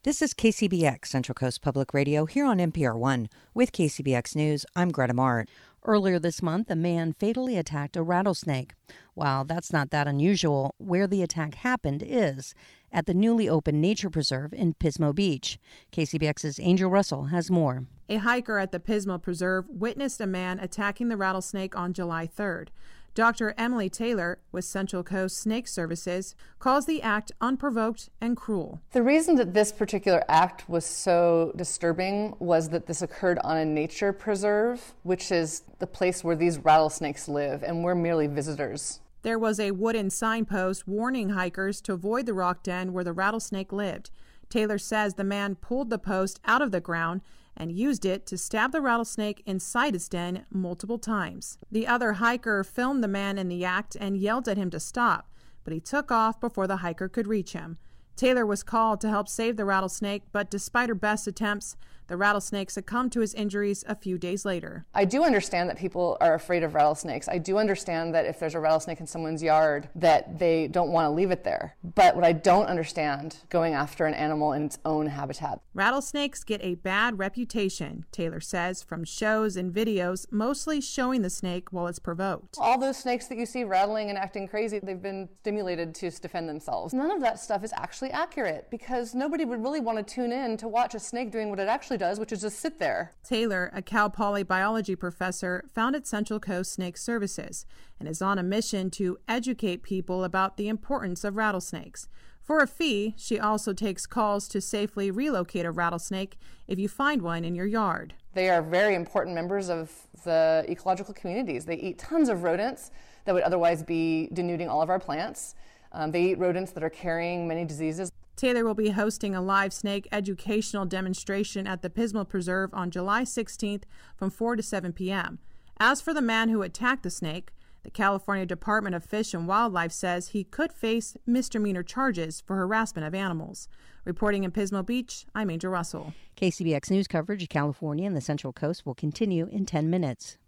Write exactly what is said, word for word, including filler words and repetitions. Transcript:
This is K C B X, Central Coast Public Radio, here on N P R one. With K C B X News, I'm Greta Mart. Earlier this month, a man fatally attacked a rattlesnake. While that's not that unusual, where the attack happened is at the newly opened nature preserve in Pismo Beach. K C B X's Angel Russell has more. A hiker at the Pismo Preserve witnessed a man attacking the rattlesnake on July third. Doctor Emily Taylor with Central Coast Snake Services calls the act unprovoked and cruel. The reason that this particular act was so disturbing was that this occurred on a nature preserve, which is the place where these rattlesnakes live, and we're merely visitors. There was a wooden signpost warning hikers to avoid the rock den where the rattlesnake lived. Taylor says the man pulled the post out of the ground and used it to stab the rattlesnake inside its den multiple times. The other hiker filmed the man in the act and yelled at him to stop, but he took off before the hiker could reach him. Taylor was called to help save the rattlesnake, but despite her best attempts, the rattlesnake succumbed to his injuries a few days later. I do understand that people are afraid of rattlesnakes. I do understand that if there's a rattlesnake in someone's yard, that they don't want to leave it there. But what I don't understand, going after an animal in its own habitat. Rattlesnakes get a bad reputation, Taylor says, from shows and videos mostly showing the snake while it's provoked. All those snakes that you see rattling and acting crazy, they've been stimulated to defend themselves. None of that stuff is actually accurate because nobody would really want to tune in to watch a snake doing what it actually does, which is just sit there. Taylor, a Cal Poly biology professor, founded Central Coast Snake Services and is on a mission to educate people about the importance of rattlesnakes. For a fee, she also takes calls to safely relocate a rattlesnake if you find one in your yard. They are very important members of the ecological communities. They eat tons of rodents that would otherwise be denuding all of our plants. Um, they eat rodents that are carrying many diseases. Taylor will be hosting a live snake educational demonstration at the Pismo Preserve on July sixteenth from four to seven p.m. As for the man who attacked the snake, the California Department of Fish and Wildlife says he could face misdemeanor charges for harassment of animals. Reporting in Pismo Beach, I'm Angel Russell. K C B X News coverage of California and the Central Coast will continue in ten minutes.